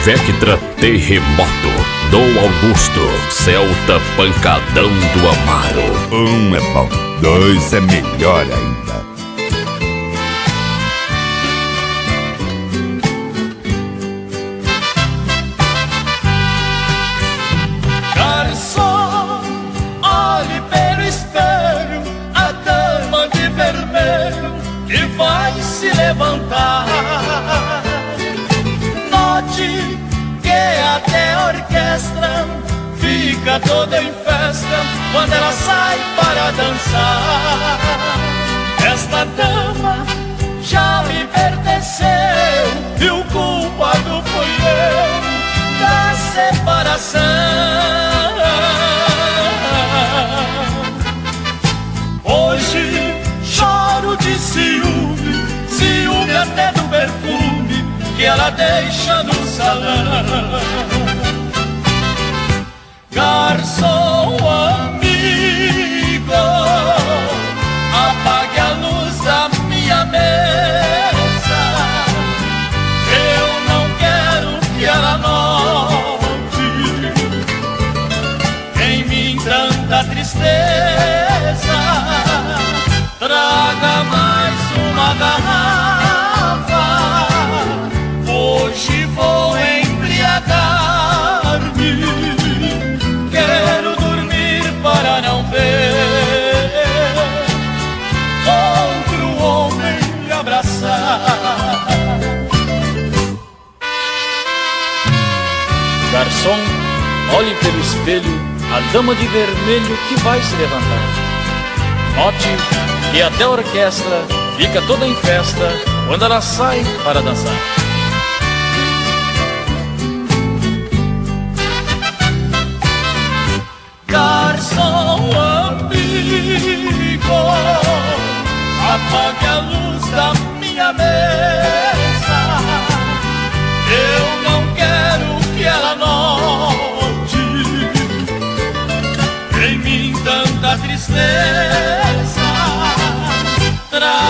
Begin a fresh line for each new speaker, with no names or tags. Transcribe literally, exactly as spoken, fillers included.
Vectra Terremoto, Dom Augusto, Celta Pancadão do Amaro.
Um é bom, dois é melhor ainda.
Garçom, olhe pelo espelho a dama de vermelho que vai se levantar. Note que até a orquestra fica toda em festa quando ela sai para dançar. Esta dama já me pertenceu e o culpado fui eu da separação. Hoje choro de ciúme, ciúme até do perfume que ela deixa no salão. Garçom amigo, apague a luz da minha mesa. Eu não quero que ela note em mim tanta tristeza. Traga mais uma garrafa, hoje vou embriagar-me. Quero dormir para não ver outro homem me abraçar.
Garçom, olhe pelo espelho a dama de vermelho que vai se levantar. Note que até a orquestra fica toda em festa quando ela sai para dançar.
Garçom amigo, apague a luz da minha mesa. Eu não quero que ela note em mim tanta tristeza. Tra